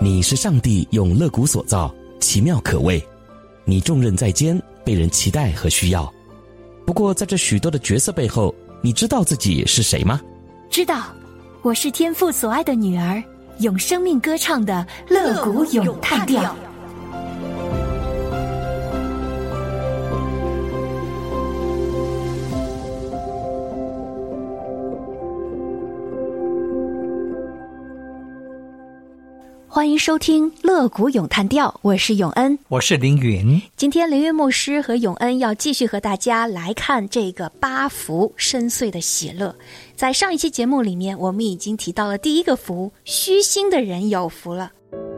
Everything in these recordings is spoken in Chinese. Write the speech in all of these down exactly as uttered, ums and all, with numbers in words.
你是上帝用肋骨所造，奇妙可畏。你重任在肩，被人期待和需要。不过在这许多的角色背后，你知道自己是谁吗？ 知道，我是天父所爱的女儿，用生命歌唱的肋骨咏叹调。欢迎收听肋骨咏叹调，我是永恩， 我是凌云。 今天凌云牧师和永恩要继续和大家来看这个八福深邃的喜乐。在上一期节目里面，我们已经提到了第一个福，虚心的人有福了。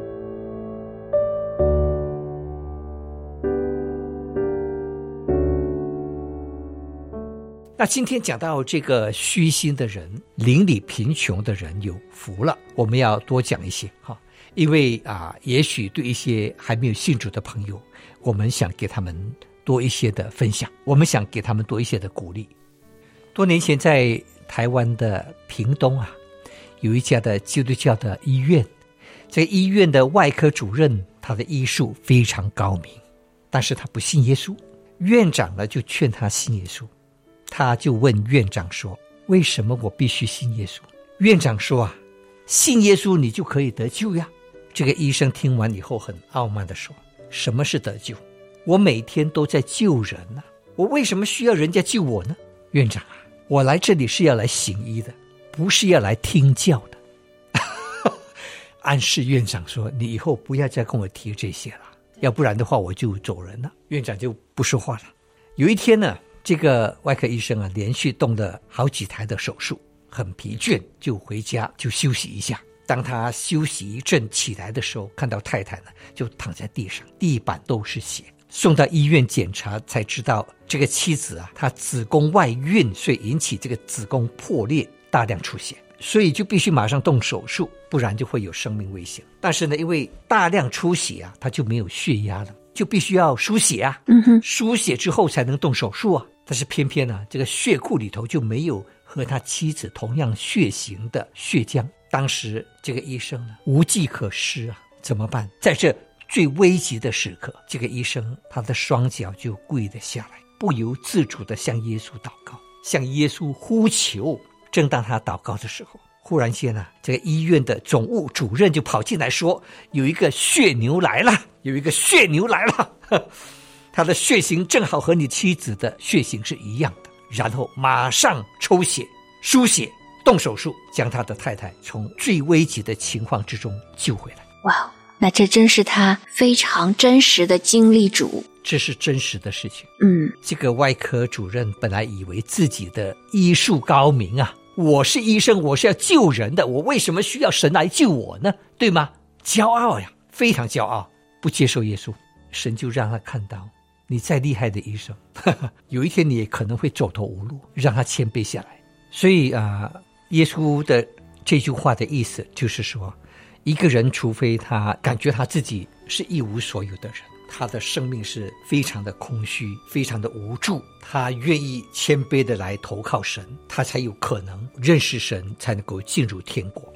那今天讲到这个虚心的人，邻里贫穷的人有福了，我们要多讲一些哈。因为啊，也许对一些还没有信主的朋友，我们想给他们多一些的分享，我们想给他们多一些的鼓励。多年前在台湾的屏东啊，有一家的基督教的医院，这个医院的外科主任他的医术非常高明，但是他不信耶稣。院长呢就劝他信耶稣，他就问院长说，为什么我必须信耶稣？院长说啊，信耶稣你就可以得救呀。这个医生听完以后很傲慢地说，什么是得救？我每天都在救人啊，我为什么需要人家救我呢？院长啊，我来这里是要来行医的，不是要来听教的。暗示院长说，你以后不要再跟我提这些了，要不然的话我就走人了。院长就不说话了。有一天呢，这个外科医生啊，连续动了好几台的手术，很疲倦，就回家就休息一下。当他休息一阵起来的时候，看到太太呢就躺在地上，地板都是血。送到医院检查才知道，这个妻子啊，她子宫外孕，所以引起这个子宫破裂，大量出血，所以就必须马上动手术，不然就会有生命危险。但是呢，因为大量出血啊，他就没有血压了，就必须要输血啊，嗯哼，输血之后才能动手术啊。但是偏偏呢，这个血库里头就没有和他妻子同样血型的血浆。当时这个医生呢无计可施啊，怎么办？在这最危急的时刻，这个医生他的双脚就跪了下来，不由自主地向耶稣祷告，向耶稣呼求。正当他祷告的时候，忽然间呢，这个医院的总务主任就跑进来说，有一个血牛来了，有一个血牛来了，他的血型正好和你妻子的血型是一样的。然后马上抽血输血动手术，将他的太太从最危急的情况之中救回来。 哇，那这真是他非常真实的经历主， 这是真实的事情。 嗯， 这个外科主任本来以为自己的医术高明啊，我是医生，我是要救人的，我为什么需要神来救我呢？对吗？骄傲呀，非常骄傲，不接受耶稣。神就让他看到，你再厉害的医生，呵呵，有一天你也可能会走投无路，让他谦卑下来。所以啊、呃，耶稣的这句话的意思就是说，一个人除非他感觉他自己是一无所有的人，他的生命是非常的空虚，非常的无助，他愿意谦卑的来投靠神，他才有可能认识神，才能够进入天国。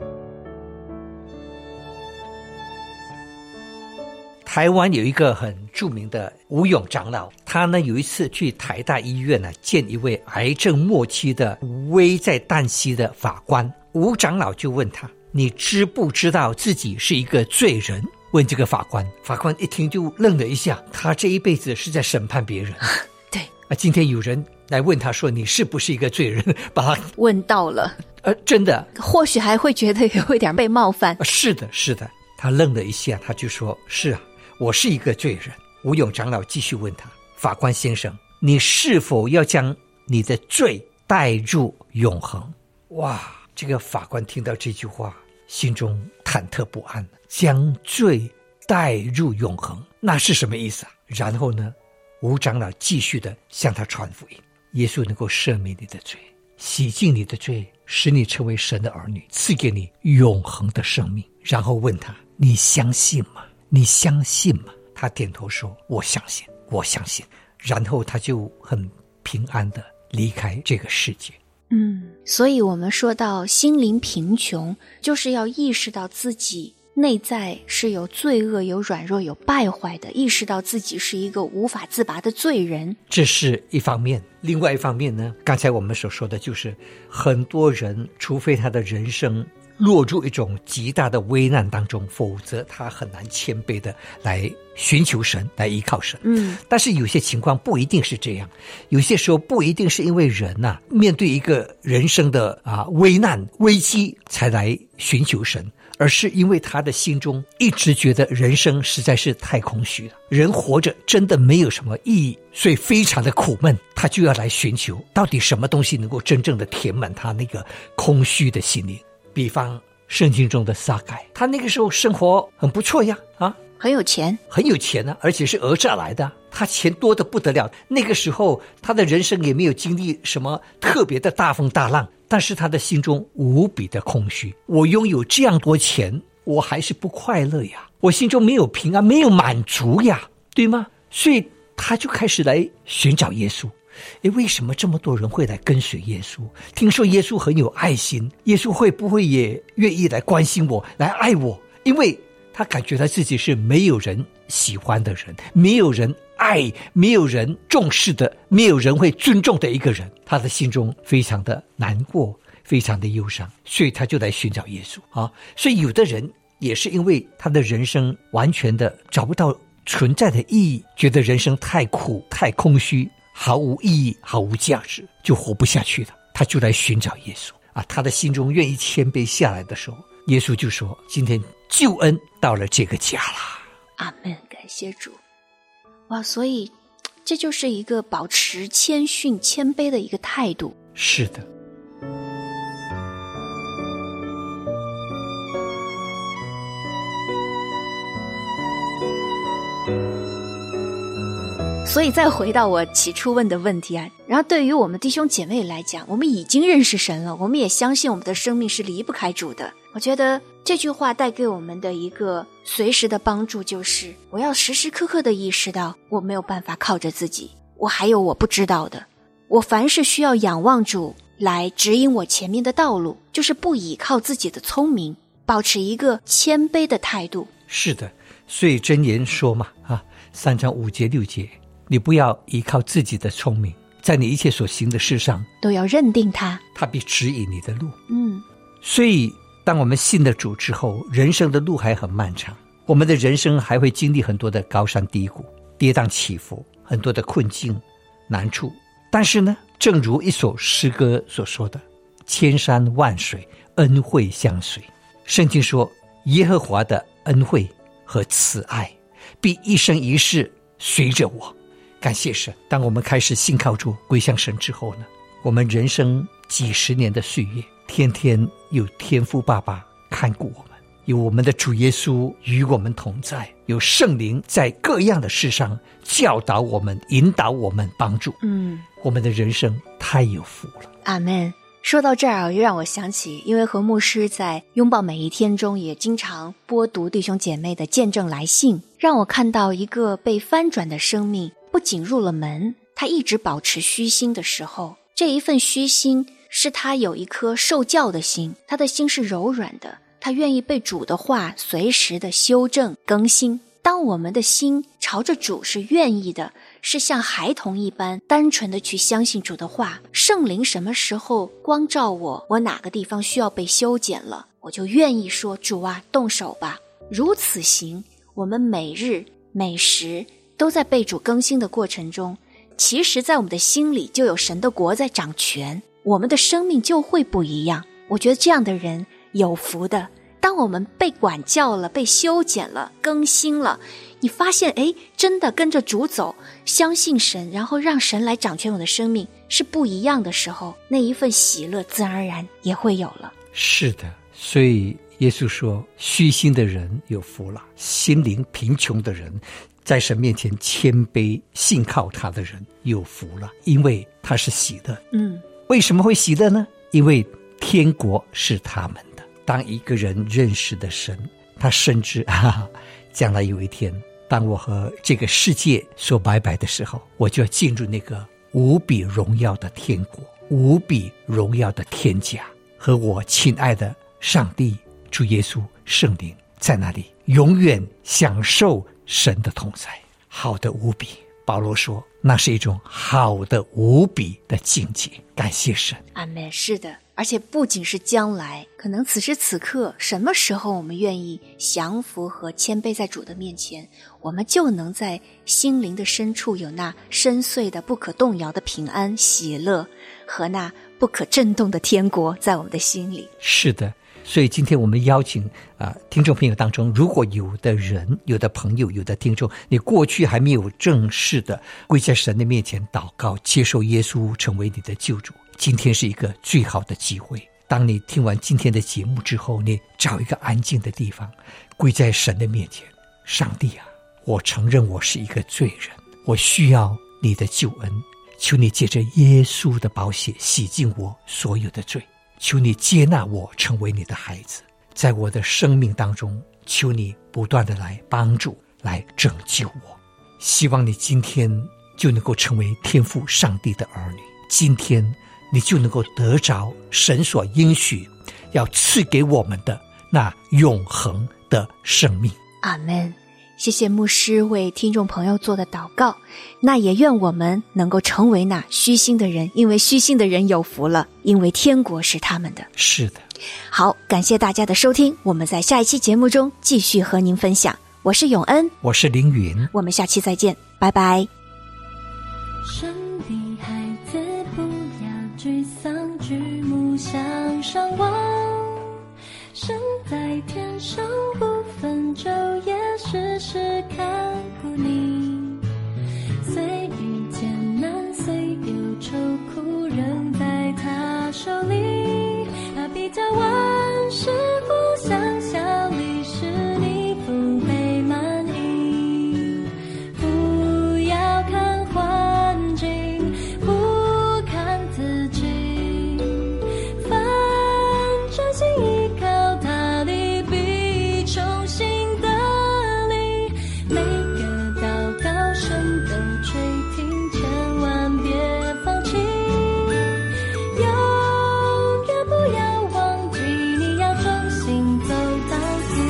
台湾有一个很著名的吴勇长老，他呢有一次去台大医院呢见一位癌症末期的危在旦夕的法官。吴长老就问他，你知不知道自己是一个罪人？问这个法官，法官一听就愣了一下，他这一辈子是在审判别人。 对啊，今天有人来问他说，你是不是一个罪人？把他问到了， 呃，真的， 或许还会觉得有一点被冒犯。 啊、是的，是的。他愣了一下，他就说，是啊，我是一个罪人。吴勇长老继续问他，法官先生，你是否要将你的罪带入永恒？哇，这个法官听到这句话，心中忐忑不安，将罪带入永恒，那是什么意思啊？然后呢，吴长老继续的向他传福音，耶稣能够赦免你的罪，洗净你的罪，使你成为神的儿女，赐给你永恒的生命。然后问他，你相信吗？你相信吗？他点头说，我相信，我相信。然后他就很平安的离开这个世界。 嗯，所以我们说到心灵贫穷，就是要意识到自己内在是有罪恶、有软弱、有败坏的，意识到自己是一个无法自拔的罪人， 这是一方面。另外一方面呢，刚才我们所说的就是很多人除非他的人生落入一种极大的危难当中，否则他很难谦卑的来寻求神，来依靠神。 嗯， 但是有些情况不一定是这样，有些时候不一定是因为人啊面对一个人生的啊危难危机才来寻求神，而是因为他的心中一直觉得人生实在是太空虚了，人活着真的没有什么意义，所以非常的苦闷，他就要来寻求到底什么东西能够真正的填满他那个空虚的心灵。比方圣经中的撒该，他那个时候生活很不错呀，啊， 很有钱， 很有钱啊，而且是讹诈来的，他钱多得不得了。那个时候他的人生也没有经历什么特别的大风大浪，但是他的心中无比的空虚。我拥有这样多钱，我还是不快乐呀，我心中没有平安，没有满足呀，对吗？所以他就开始来寻找耶稣。诶，为什么这么多人会来跟随耶稣？听说耶稣很有爱心，耶稣会不会也愿意来关心我，来爱我？因为他感觉到自己是没有人喜欢的人，没有人爱，没有人重视的，没有人会尊重的一个人，他的心中非常的难过，非常的忧伤，所以他就来寻找耶稣啊。所以有的人也是因为他的人生完全的找不到存在的意义，觉得人生太苦太空虚，毫无意义，毫无价值，就活不下去了，他就来寻找耶稣啊。他的心中愿意谦卑下来的时候，耶稣就说，今天救恩到了这个家了。 阿们，感谢主。哇，所以这就是一个保持谦逊谦卑的一个态度。 是的， 所以再回到我起初问的问题啊，然后对于我们弟兄姐妹来讲，我们已经认识神了，我们也相信我们的生命是离不开主的。我觉得这句话带给我们的一个随时的帮助就是，我要时时刻刻的意识到，我没有办法靠着自己，我还有我不知道的，我凡是需要仰望主来指引我前面的道路，就是不倚靠自己的聪明，保持一个谦卑的态度。 是的，所以箴言说嘛，啊，三章五节六节，你不要依靠自己的聪明，在你一切所行的事上都要认定他， 他必指引你的路。 嗯， 所以当我们信了主之后，人生的路还很漫长，我们的人生还会经历很多的高山低谷，跌宕起伏，很多的困境难处。但是呢，正如一首诗歌所说的，千山万水恩惠相随。圣经说，耶和华的恩惠和慈爱必一生一世随着我。感谢神，当我们开始信靠主归向神之后呢，我们人生几十年的岁月，天天有天父爸爸看顾我们，有我们的主耶稣与我们同在，有圣灵在各样的事上教导我们，引导我们，帮助。 嗯， 我们的人生太有福了。 阿们。说到这儿，又让我想起，因为何牧师在拥抱每一天中也经常播读弟兄姐妹的见证来信，让我看到一个被翻转的生命不仅入了门，他一直保持虚心的时候，这一份虚心是他有一颗受教的心，他的心是柔软的，他愿意被主的话随时的修正更新。当我们的心朝着主是愿意的，是像孩童一般单纯的去相信主的话，圣灵什么时候光照我，我哪个地方需要被修剪了，我就愿意说，主啊，动手吧。如此行，我们每日每时都在被主更新的过程中，其实在我们的心里就有神的国在掌权，我们的生命就会不一样。我觉得这样的人有福的。当我们被管教了，被修剪了，更新了，你发现诶，真的跟着主走，相信神，然后让神来掌权我的生命是不一样的时候，那一份喜乐自然而然也会有了。 是的，所以耶稣说，虚心的人有福了，心灵贫穷的人，在神面前谦卑信靠他的人有福了，因为他是喜乐。 嗯， 为什么会喜乐呢？因为天国是他们的。当一个人认识的神，他深知啊，将来有一天，当我和这个世界说拜拜的时候，我就要进入那个无比荣耀的天国，无比荣耀的天家，和我亲爱的上帝主耶稣圣灵在那里永远享受神的同在，好的无比。保罗说那是一种好的无比的境界，感谢神。 阿们。是的，而且不仅是将来，可能此时此刻，什么时候我们愿意降服和谦卑在主的面前，我们就能在心灵的深处有那深邃的不可动摇的平安喜乐和那不可震动的天国在我们的心里。 是的，所以今天我们邀请啊、呃，听众朋友当中，如果有的人、有的朋友、有的听众，你过去还没有正式的跪在神的面前祷告，接受耶稣成为你的救主，今天是一个最好的机会。当你听完今天的节目之后，你找一个安静的地方，跪在神的面前，上帝啊，我承认我是一个罪人，我需要你的救恩，求你借着耶稣的宝血洗净我所有的罪，求你接纳我成为你的孩子，在我的生命当中，求你不断的来帮助，来拯救我。希望你今天就能够成为天父上帝的儿女，今天你就能够得着神所应许要赐给我们的那永恒的生命。 阿们。谢谢牧师为听众朋友做的祷告，那也愿我们能够成为那虚心的人，因为虚心的人有福了，因为天国是他们的。 是的。 好，感谢大家的收听，我们在下一期节目中继续和您分享。我是永恩， 我是凌云， 我们下期再见，拜拜。 神的孩子不要沮丧，举目向上望，神在天上不分昼夜，时时看顾你。虽遇艰难，虽有愁苦，仍在他手里。他必叫万事互相效力，使你福杯满溢。不要看环境，不看自己，凡专心依靠他的，必重新得力。每个祷告神都垂听，千万别放弃。永远不要忘记，你要忠心走到底。